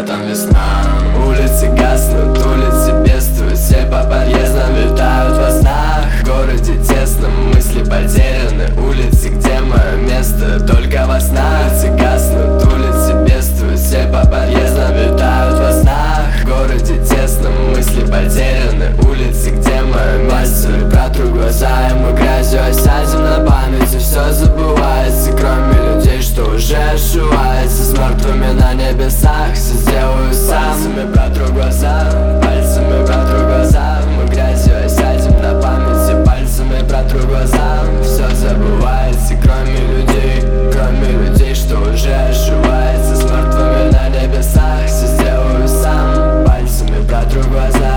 когда там весна. Улицы гаснут, улицы бедствуют, все по подъездам витают во снах. В городе тесном мысли потеряны, улицы, где мое место, только во снах. Улицы гаснут, улицы бедствуют, все по подъездам витают во снах. В городе тесном мысли потеряны, улицы, где мое место. Протру глаза, и мы грязью осядем на памяти, все забывается, кроме людей, что уже ошивается. С мертвыми на небесах все сделаю сам. Пальцами протру глаза, пальцами протру глаза, мы грязью осядем на памяти. Пальцами протру глаза, все забывается, кроме людей, что уже ошивается. С мертвыми на небесах все сделаю сам. Пальцами протру глаза.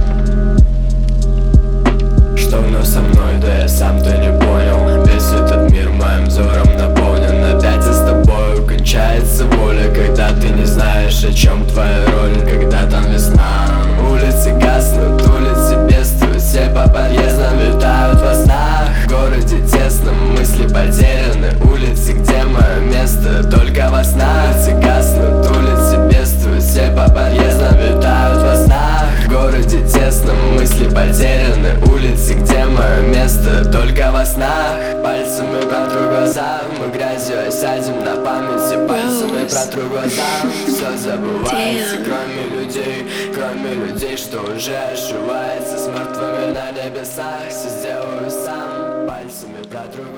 Что вновь со мной, да я сам-то не понял. Весь этот мир моим взором наполнен. Опять я с тобою, кончается воля, когда ты не знаешь, о чем твоя роль. Когда там весна, улицы гаснут, улицы бедствуют, все по подъездам витают во снах. В городе тесном мысли потеряны, улицы, где мое место, только во снах. Улицы гаснут, улицы бедствуют, все по подъездам витают во снах. В городе тесном мысли потеряны, улицы, где мое место, только во снах. Пальцами протру глаза, мы грязью осядем на памяти. Пальцами протру глаза, все забывается, кроме людей, что уже ошивается. С мертвыми на небесах все сделаю сам. Пальцами протру глаза.